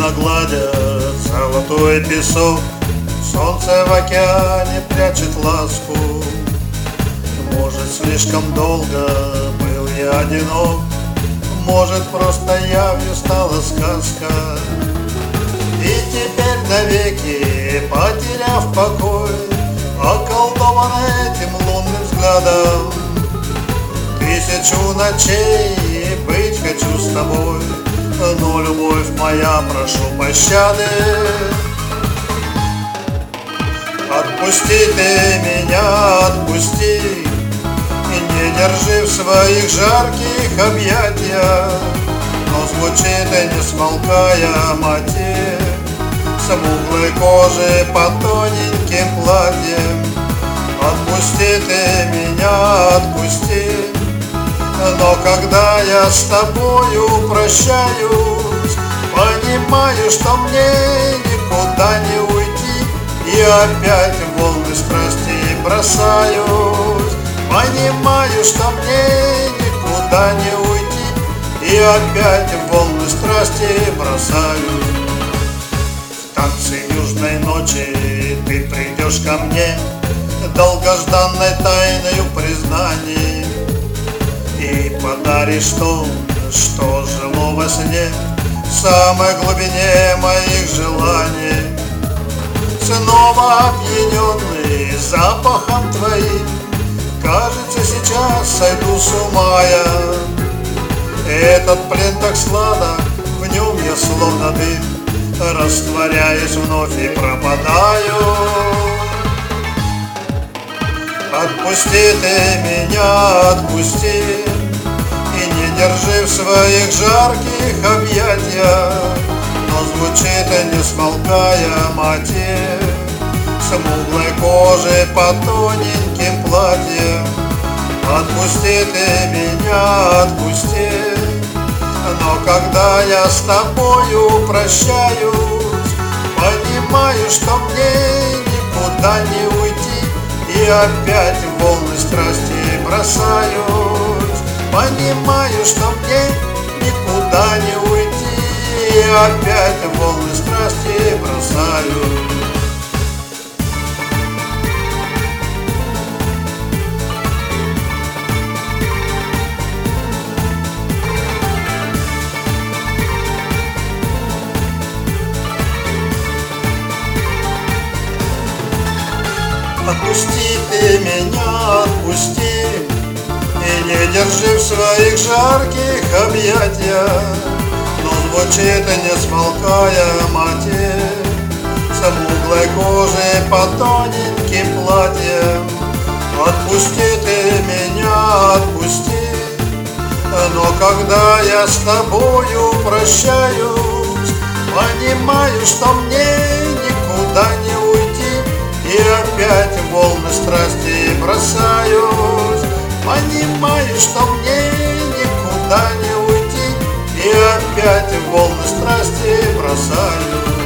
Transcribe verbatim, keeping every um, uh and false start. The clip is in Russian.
Бездумно гладя золотой песок, солнце в океане прячет ласку. Может, слишком долго был я одинок, может, просто явью стала сказка. И теперь навеки, потеряв покой, околдован этим лунным взглядом, тысячу ночей быть хочу с тобой, но, любовь моя, прошу пощады. Отпусти ты меня, отпусти, и не держи в своих жарких объятиях. Но звучит и не смолкая мотив смуглой кожи под тоненьким платьем. Отпусти ты меня, отпусти, но когда я с тобою прощаюсь, понимаю, что мне никуда не уйти, и опять в волны страсти бросаюсь. Понимаю, что мне никуда не уйти, и опять в волны страсти бросаюсь. В танце южной ночи ты придешь ко мне, долгожданной тайною признаний, и подаришь то, что жило во сне в самой глубине моих желаний. Снова опьяненный запахом твоим, кажется, сейчас сойду с ума я. Этот плен так сладок, в нем я словно дым, растворяясь вновь и пропадаю. Отпусти ты меня, отпусти, и не держи в своих жарких объятиях. Но звучит и не смолкая мотив смуглой кожи под тоненьким платьем. Отпусти ты меня, отпусти, но когда я с тобою прощаюсь, понимаю, что мне никуда не уйти, и опять в волны страсти бросаюсь. Понимаю, что мне никуда не уйти, и опять в волны страсти бросаюсь. Отпусти ты меня, отпусти, и не держи в своих жарких объятиях. Но звучит и не смолкая мотив смуглой кожи под тоненьким платьем. Отпусти ты меня, отпусти, но когда я с тобою прощаюсь, понимаю, что мне никуда не уйти, и опять в волны страсти бросаюсь. Понимаю, что мне никуда не уйти, и опять в волны страсти бросаюсь.